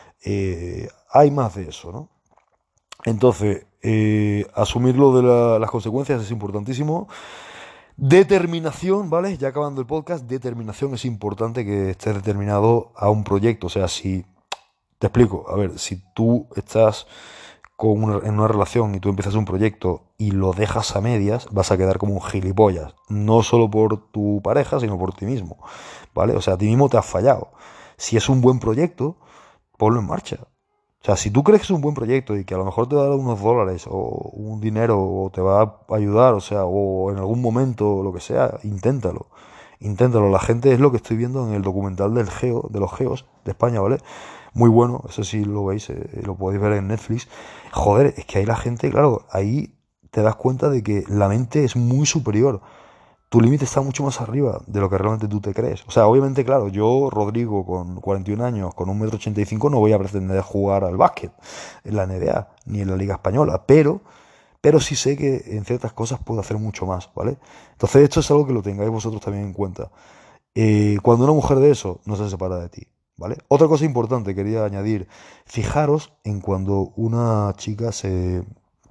eh, hay más de eso, ¿no? Entonces, eh, asumir lo de la- las consecuencias es importantísimo. Determinación, ¿vale? Ya acabando el podcast, determinación es importante que estés determinado a un proyecto. O sea, si te explico, a ver, si tú estás con una- en una relación y tú empiezas un proyecto y lo dejas a medias, vas a quedar como un gilipollas. No solo por tu pareja, sino por ti mismo, ¿vale? O sea, a ti mismo te has fallado. Si es un buen proyecto, ponlo en marcha. O sea, si tú crees que es un buen proyecto y que a lo mejor te va a dar unos dólares o un dinero o te va a ayudar, o sea, o en algún momento o lo que sea, inténtalo. Inténtalo. La gente es lo que estoy viendo en el documental del Geo, de los Geos de España, ¿vale? Muy bueno, eso sí lo veis, eh, lo podéis ver en Netflix. Joder, es que ahí la gente, claro, ahí te das cuenta de que la mente es muy superior. Tu límite está mucho más arriba de lo que realmente tú te crees. O sea, obviamente, claro, yo, Rodrigo, con cuarenta y un años, con un metro ochenta y cinco, no voy a pretender jugar al básquet en la N B A ni en la Liga Española, pero, pero sí sé que en ciertas cosas puedo hacer mucho más, ¿vale? Entonces, esto es algo que lo tengáis vosotros también en cuenta. Eh, cuando una mujer de eso no se separa de ti, ¿vale? Otra cosa importante quería añadir, fijaros en cuando una chica se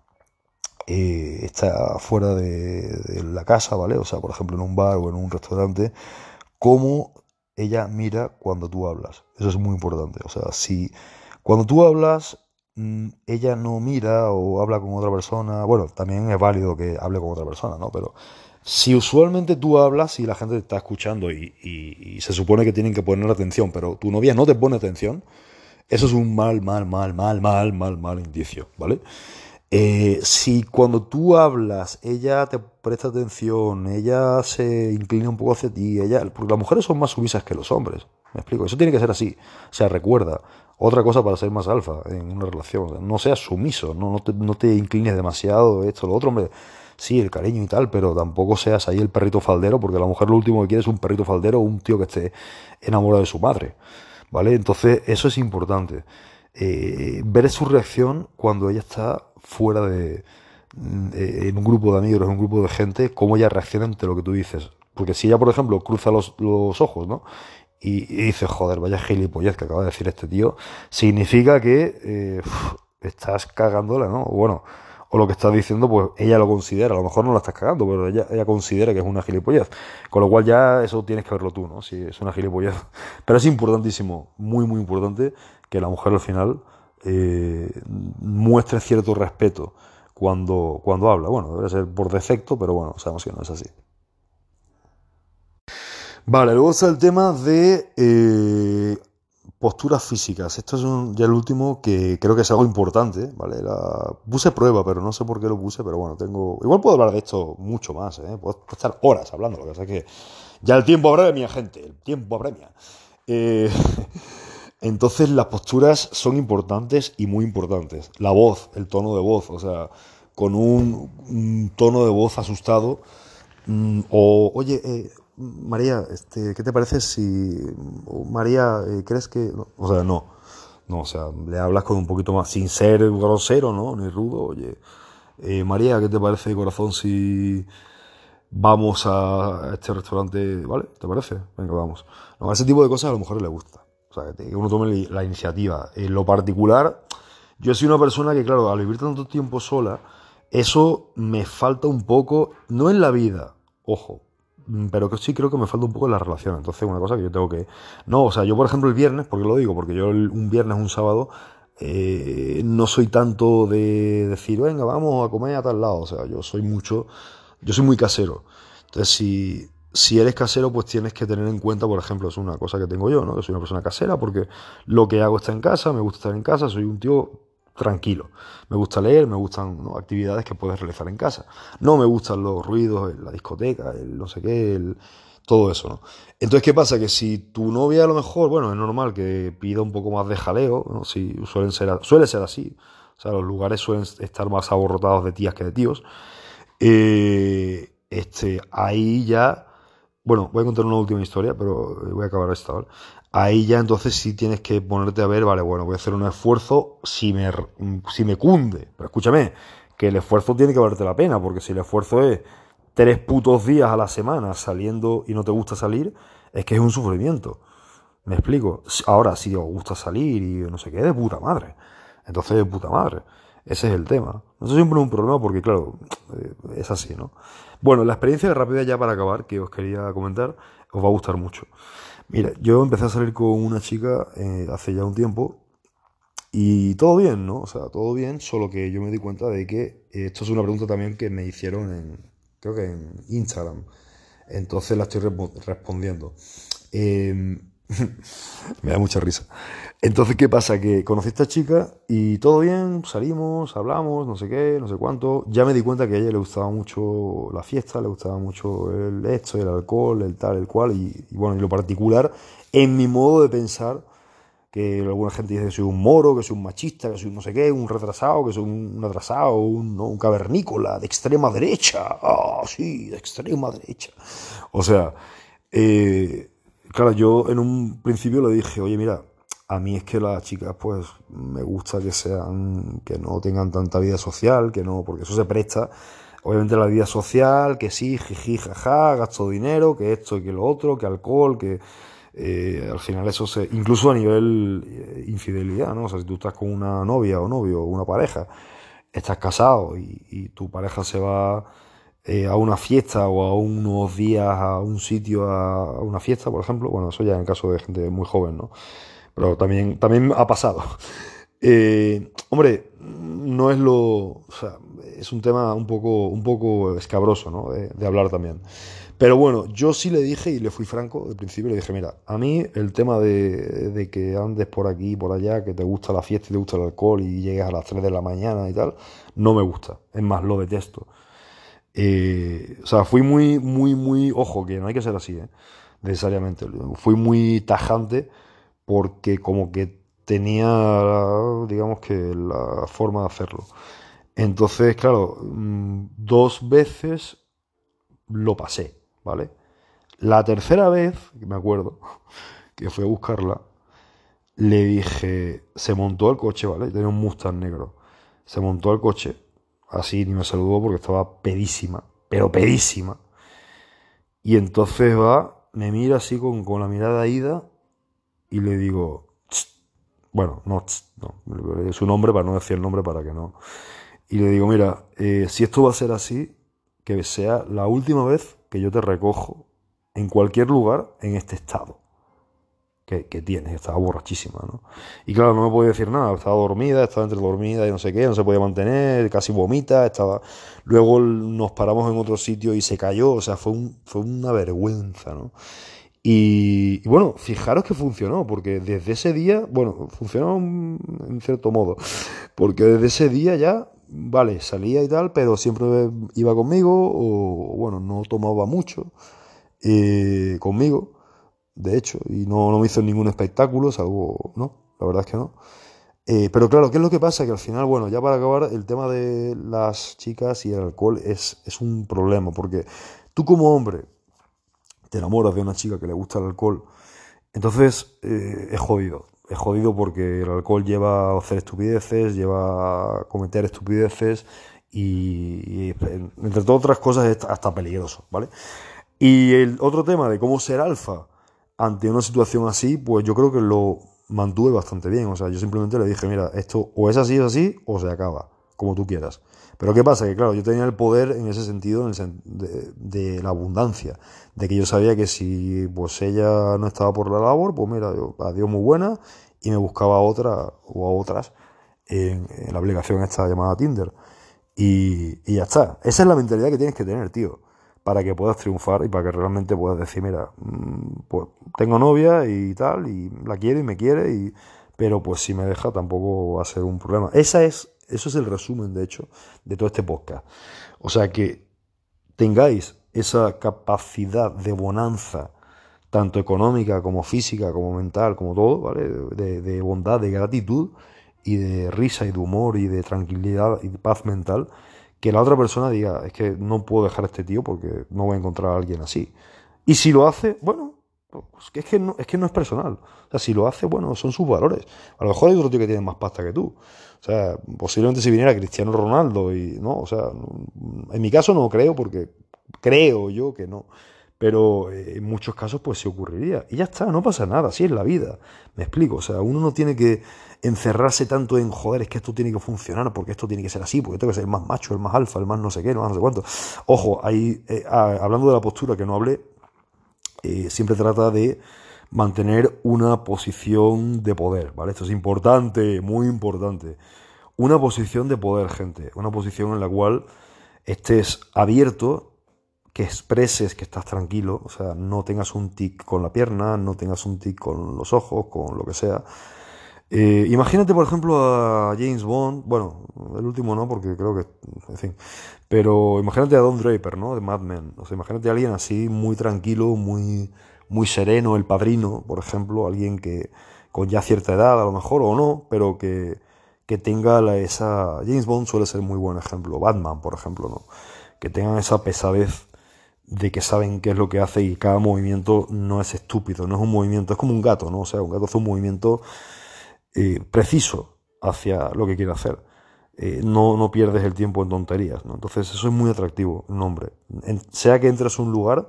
eh, está fuera de, de la casa, ¿vale? O sea, por ejemplo, en un bar o en un restaurante, cómo ella mira cuando tú hablas. Eso es muy importante. O sea, si cuando tú hablas, mm, ella no mira o habla con otra persona, bueno, también es válido que hable con otra persona, ¿no? Pero Si usualmente tú hablas y la gente te está escuchando y, y- y se supone que tienen que poner atención, pero tu novia no te pone atención, eso es un mal, mal, mal, mal, mal, mal, mal indicio, ¿vale? Eh, si cuando tú hablas, ella te presta atención, ella se inclina un poco hacia ti, ella, porque las mujeres son más sumisas que los hombres, me explico, eso tiene que ser así. O sea, recuerda, otra cosa para ser más alfa en una relación, o sea, no seas sumiso, no, no te, no te inclines demasiado, esto, lo otro, hombre, sí, el cariño y tal, pero tampoco seas ahí el perrito faldero, porque la mujer lo último que quiere es un perrito faldero o un tío que esté enamorado de su madre, ¿vale? Entonces, eso es importante. Eh, ver su reacción cuando ella está fuera de, de- en un grupo de amigos, en un grupo de gente, cómo ella reacciona ante lo que tú dices. Porque si ella, por ejemplo, cruza los, los ojos, ¿no? Y, y dice, joder, vaya gilipollez que acaba de decir este tío, significa que eh, uf, estás cagándola, ¿no? O bueno, o lo que estás diciendo, pues ella lo considera, a lo mejor no la estás cagando, pero ella, ella considera que es una gilipollez. Con lo cual ya eso tienes que verlo tú, ¿no? Si es una gilipollez. Pero es importantísimo, muy, muy importante, que la mujer al final eh, muestre cierto respeto cuando, cuando habla. Bueno, debe ser por defecto, pero bueno, sabemos que no es así. Vale, luego está el tema de eh, posturas físicas. Esto es un- ya el último que creo que es algo importante, ¿vale? La, puse prueba, pero no sé por qué lo puse, pero bueno, tengo... Igual puedo hablar de esto mucho más, ¿eh? Puedo, puedo estar horas hablando, lo que pasa es que ya el tiempo apremia, gente, el tiempo apremia. Eh, entonces las posturas son importantes y muy importantes. La voz, el tono de voz, o sea, con un, un tono de voz asustado. Mm, o, oye, eh, María, este, ¿qué te parece si... o, María, eh, ¿crees que...? No, o sea, no. No, o sea, le hablas con un poquito más, sin ser grosero, ¿no? Ni rudo. Oye, eh, María, ¿qué te parece, corazón, si vamos a este restaurante? ¿Vale? ¿Te parece? Venga, vamos. No, ese tipo de cosas a lo mejor le gusta. O sea, que uno tome la iniciativa. En lo particular, yo soy una persona que, claro, al vivir tanto tiempo sola, eso me falta un poco, no en la vida, ojo, mm, pero que sí creo que me falta un poco en la relación. Entonces, una cosa que yo tengo que... No, o sea, yo por ejemplo el viernes, ¿por qué lo digo? Porque yo el- un viernes, un sábado, eh, no soy tanto de decir, venga, vamos a comer a tal lado. O sea, yo soy mucho, yo soy muy casero. Entonces, si, si eres casero, pues tienes que tener en cuenta, por ejemplo, es una cosa que tengo yo, ¿no? Que soy una persona casera porque lo que hago está en casa, me gusta estar en casa, soy un tío tranquilo. Me gusta leer, me gustan, ¿no?, actividades que puedes realizar en casa. No me gustan los ruidos, la discoteca, el no sé qué, el, todo eso, ¿no? Entonces, ¿qué pasa? Que si tu novia a lo mejor, bueno, es normal que pida un poco más de jaleo, ¿no? Si suelen ser, suele ser así. O sea, los lugares suelen estar más abarrotados de tías que de tíos. Eh, este, ahí ya, bueno, voy a contar una última historia, pero voy a acabar esta, ¿vale? Ahí ya entonces sí tienes que ponerte a ver, vale, bueno, voy a hacer un esfuerzo si me, si me cunde. Pero escúchame, que el esfuerzo tiene que valerte la pena, porque si el esfuerzo es tres putos días a la semana saliendo y no te gusta salir, es que es un sufrimiento. ¿Me explico? Ahora, si os gusta salir y no sé qué, de puta madre. Entonces, de puta madre. Ese es el tema. Eso siempre es un problema porque, claro, eh, es así, ¿no? Bueno, la experiencia rápida ya para acabar, que os quería comentar, os va a gustar mucho. Mira, yo empecé a salir con una chica eh, hace ya un tiempo y todo bien, ¿no? O sea, todo bien, solo que yo me di cuenta de que eh, esto es una pregunta también que me hicieron en, creo que en Instagram. Entonces la estoy repo- respondiendo. Eh, Me da mucha risa. Entonces, ¿qué pasa? Que conocí a esta chica y todo bien, salimos, hablamos, no sé qué, no sé cuánto. Ya me di cuenta que a ella le gustaba mucho la fiesta, le gustaba mucho el esto, el alcohol, el tal, el cual. Y, y bueno, y lo particular, en mi modo de pensar, que alguna gente dice que soy un moro, que soy un machista, que soy un no sé qué, un retrasado, que soy un, un atrasado, un, ¿no?, un cavernícola de extrema derecha. Ah, sí, de extrema derecha. O sea, eh, claro, yo en un principio le dije, oye, mira, a mí es que las chicas, pues, me gusta que sean, que no tengan tanta vida social, que no, porque eso se presta, obviamente, a la vida social, que sí, jiji, jaja, gasto dinero, que esto y que lo otro, que alcohol, que eh, al final eso se, incluso a nivel eh, infidelidad, ¿no? O sea, si tú estás con una novia o novio o una pareja, estás casado y, y tu pareja se va eh, a una fiesta o a unos días a un sitio a, a una fiesta, por ejemplo, bueno, eso ya en el caso de gente muy joven, ¿no? Pero también, también ha pasado. Eh, hombre, no es lo... O sea, es un tema un poco, un poco escabroso, ¿no? De, de hablar también. Pero bueno, yo sí le dije y le fui franco al principio, le dije, mira, a mí el tema de, de que andes por aquí y por allá, que te gusta la fiesta y te gusta el alcohol y llegues a las tres de la mañana y tal, no me gusta. Es más, lo detesto. Eh, o sea, fui muy, muy, muy... Ojo, que no hay que ser así, ¿eh? Necesariamente. Fui muy tajante porque como que tenía, digamos que, la forma de hacerlo. Entonces, claro, mm, dos veces lo pasé, ¿vale? La tercera vez, que me acuerdo, que fui a buscarla, le dije, se montó al coche, ¿vale? Tenía un Mustang negro. Se montó al coche, así ni me saludó porque estaba pedísima, pero pedísima. Y entonces va, me mira así con, con la mirada ida y le digo, "Tst". Bueno, no, tst, no, es su nombre para no decir el nombre para que no. Y le digo, mira, eh, si esto va a ser así, que sea la última vez que yo te recojo en cualquier lugar en este estado que, que tienes. Estaba borrachísima, ¿no? Y claro, no me podía decir nada, estaba dormida, estaba entre dormida y no sé qué, no se podía mantener, casi vomita, estaba... Luego nos paramos en otro sitio y se cayó, o sea, fue, un, fue una vergüenza, ¿no? Y, y bueno, fijaros que funcionó, porque desde ese día, bueno, funcionó en cierto modo, porque desde ese día ya, vale, salía y tal, pero siempre iba conmigo, o bueno, no tomaba mucho eh, conmigo, de hecho, y no, no me hizo ningún espectáculo, salvo, no, la verdad es que no. Eh, pero claro, ¿qué es lo que pasa? Que al final, bueno, ya para acabar, el tema de las chicas y el alcohol es, es un problema, porque tú como hombre te enamoras de una chica que le gusta el alcohol, entonces eh, es jodido. Es jodido porque el alcohol lleva a hacer estupideces, lleva a cometer estupideces y, y entre todas otras cosas es hasta peligroso, ¿vale? Y el otro tema de cómo ser alfa ante una situación así, pues yo creo que lo mantuve bastante bien. O sea, yo simplemente le dije, mira, esto o es así, es así, o se acaba, como tú quieras. Pero ¿qué pasa? Que claro, yo tenía el poder en ese sentido, en el sen- de, de la abundancia, de que yo sabía que si pues ella no estaba por la labor, pues mira, yo, adiós muy buena, y me buscaba otra o a otras en, en la aplicación esta llamada Tinder. Y, y ya está. Esa es la mentalidad que tienes que tener, tío, para que puedas triunfar y para que realmente puedas decir, mira, mm, pues tengo novia y tal, y la quiero y me quiere, y, pero pues si me deja tampoco va a ser un problema. Esa es, eso es el resumen, de hecho, de todo este podcast. O sea, que tengáis esa capacidad de bonanza, tanto económica como física, como mental, como todo, ¿vale? De, de bondad, de gratitud y de risa y de humor y de tranquilidad y de paz mental, que la otra persona diga, es que no puedo dejar a este tío porque no voy a encontrar a alguien así. Y si lo hace, bueno, pues es que no, es que no es personal. O sea, si lo hace, bueno, son sus valores. A lo mejor hay otro tío que tiene más pasta que tú. O sea, posiblemente si viniera Cristiano Ronaldo y no, o sea, en mi caso no creo porque creo yo que no. Pero eh, en muchos casos pues se ocurriría. Y ya está, no pasa nada, así es la vida. Me explico, o sea, uno no tiene que encerrarse tanto en, joder, es que esto tiene que funcionar, porque esto tiene que ser así, porque tengo que ser el más macho, el más alfa, el más no sé qué, no, no sé cuánto. Ojo, ahí, eh, ah, hablando de la postura que no hablé, eh, siempre trata de mantener una posición de poder, ¿vale? Esto es importante, muy importante. Una posición de poder, gente. Una posición en la cual estés abierto, que expreses que estás tranquilo, o sea, no tengas un tic con la pierna, no tengas un tic con los ojos, con lo que sea. Eh, imagínate, por ejemplo, a James Bond, bueno, el último no, porque creo que, en fin, pero imagínate a Don Draper, ¿no? De Mad Men. O sea, imagínate a alguien así, muy tranquilo, muy, muy sereno, El Padrino, por ejemplo, alguien que con ya cierta edad, a lo mejor, o no, pero que, que tenga la, esa... James Bond suele ser muy buen ejemplo, Batman, por ejemplo, ¿no? Que tengan esa pesadez de que saben qué es lo que hace y cada movimiento no es estúpido, no es un movimiento, es como un gato, ¿no? O sea, un gato hace un movimiento eh, preciso hacia lo que quiere hacer. Eh, no, no pierdes el tiempo en tonterías, ¿no? Entonces eso es muy atractivo, el nombre. En- sea que entres a un lugar,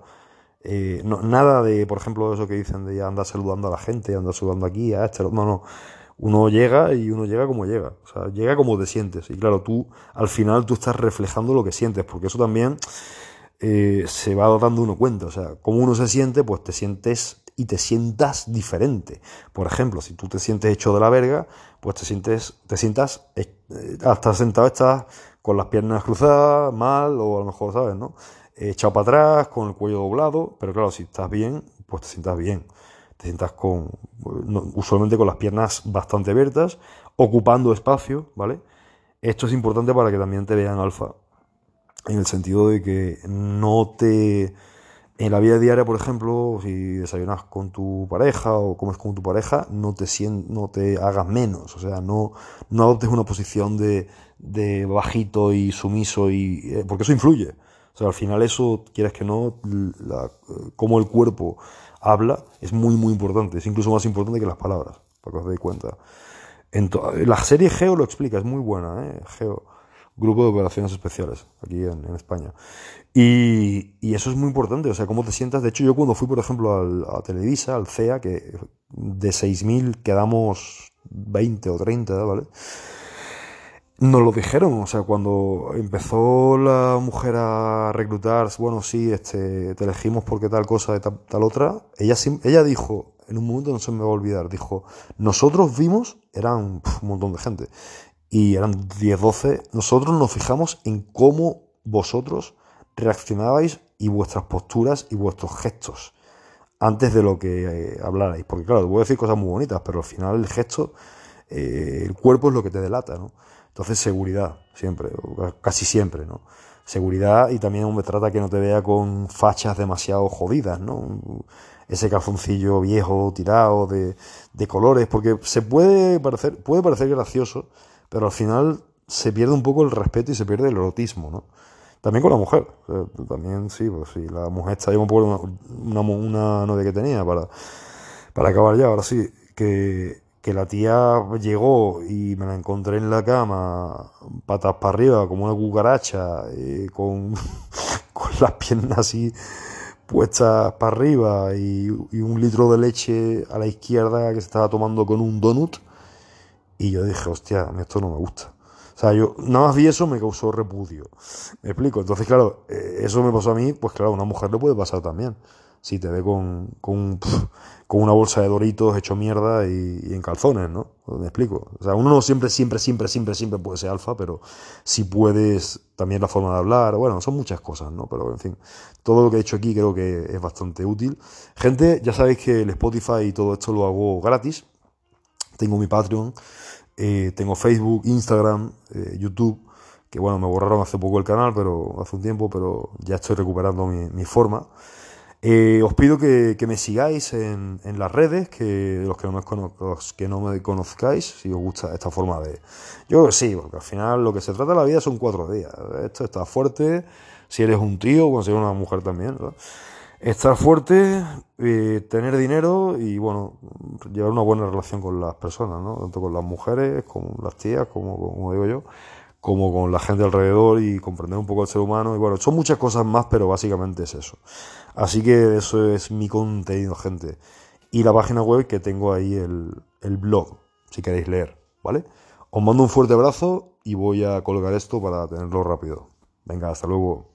eh, no- nada de, por ejemplo, eso que dicen de andar saludando a la gente, andar saludando aquí, a este, no, no. Uno llega y uno llega como llega, o sea, llega como te sientes. Y claro, tú al final tú estás reflejando lo que sientes, porque eso también eh, se va dando uno cuenta. O sea, como uno se siente, pues te sientes y te sientas diferente. Por ejemplo, si tú te sientes hecho de la verga, pues te sientes, te sientas, eh, hasta sentado estás con las piernas cruzadas, mal, o a lo mejor, ¿sabes, no? Echado para atrás, con el cuello doblado, pero claro, si estás bien, pues te sientas bien. Te sientas con, no, usualmente con las piernas bastante abiertas, ocupando espacio, ¿vale? Esto es importante para que también te vean alfa, en el sentido de que no te... En la vida diaria, por ejemplo, si desayunas con tu pareja o comes con tu pareja, no te, sien- no te hagas menos, o sea, no, no adoptes una posición de, de bajito y sumiso, y, eh, porque eso influye. O sea, al final eso, quieres que no, la, cómo el cuerpo habla es muy, muy importante, es incluso más importante que las palabras, para que os deis cuenta. En to- la serie Geo lo explica, es muy buena, ¿eh? Geo, Grupo de Operaciones Especiales, aquí en, en España. Y, y eso es muy importante, o sea, cómo te sientas. De hecho, yo cuando fui, por ejemplo, al, a Televisa, al C E A, que de seis mil quedamos veinte o treinta, ¿vale? Nos lo dijeron, o sea, cuando empezó la mujer a reclutar, bueno, sí, este, te elegimos porque tal cosa, de tal, tal otra, ella, sim- ella dijo, en un momento no se me va a olvidar, dijo, nosotros vimos, eran pf, un montón de gente, y eran diez doce, nosotros nos fijamos en cómo vosotros reaccionabais y vuestras posturas y vuestros gestos antes de lo que eh, hablarais. Porque claro, te voy a decir cosas muy bonitas, pero al final el gesto, eh, el cuerpo es lo que te delata, ¿no? Entonces seguridad, siempre, o casi siempre, ¿no? Seguridad, y también hombre, trata que no te vea con fachas demasiado jodidas, ¿no? Ese calzoncillo viejo, tirado, de, de colores, porque se puede parecer, puede parecer gracioso, pero al final se pierde un poco el respeto y se pierde el erotismo, ¿no? También con la mujer. O sea, también sí, pues sí, la mujer está, yo me acuerdo una, una, una novia que tenía para, para acabar ya, ahora sí, que, que la tía llegó y me la encontré en la cama, patas para arriba, como una cucaracha, eh, con, con las piernas así puestas para arriba, y, y un litro de leche a la izquierda que se estaba tomando con un donut. Y yo dije, hostia, a mí esto no me gusta. O sea, yo nada más vi eso, me causó repudio. ¿Me explico? Entonces, claro, eh, eso me pasó a mí, pues claro, a una mujer le puede pasar también. Si te ve con, con, pf, con una bolsa de Doritos hecho mierda y, y en calzones, ¿no? ¿Me explico? O sea, uno no siempre, siempre, siempre, siempre, siempre puede ser alfa, pero si puedes, también la forma de hablar, bueno, son muchas cosas, ¿no? Pero en fin, todo lo que he hecho aquí creo que es bastante útil. Gente, ya sabéis que el Spotify y todo esto lo hago gratis. Tengo mi Patreon, eh, tengo Facebook, Instagram, eh, YouTube, que bueno, me borraron hace poco el canal, pero hace un tiempo, pero ya estoy recuperando mi, mi forma. Eh, os pido que, que me sigáis en, en las redes, que los que, no me cono- los que no me conozcáis, si os gusta esta forma de... Yo creo que sí, porque al final lo que se trata de la vida son cuatro días. Esto está fuerte, si eres un tío, o si eres una mujer también, ¿verdad? Estar fuerte, eh, tener dinero y, bueno, llevar una buena relación con las personas, ¿no? Tanto con las mujeres, con las tías, como, como digo yo, como con la gente alrededor, y comprender un poco el ser humano. Y bueno, son muchas cosas más, pero básicamente es eso. Así que eso es mi contenido, gente. Y la página web, que tengo ahí el, el blog, si queréis leer, ¿vale? Os mando un fuerte abrazo y voy a colgar esto para tenerlo rápido. Venga, hasta luego.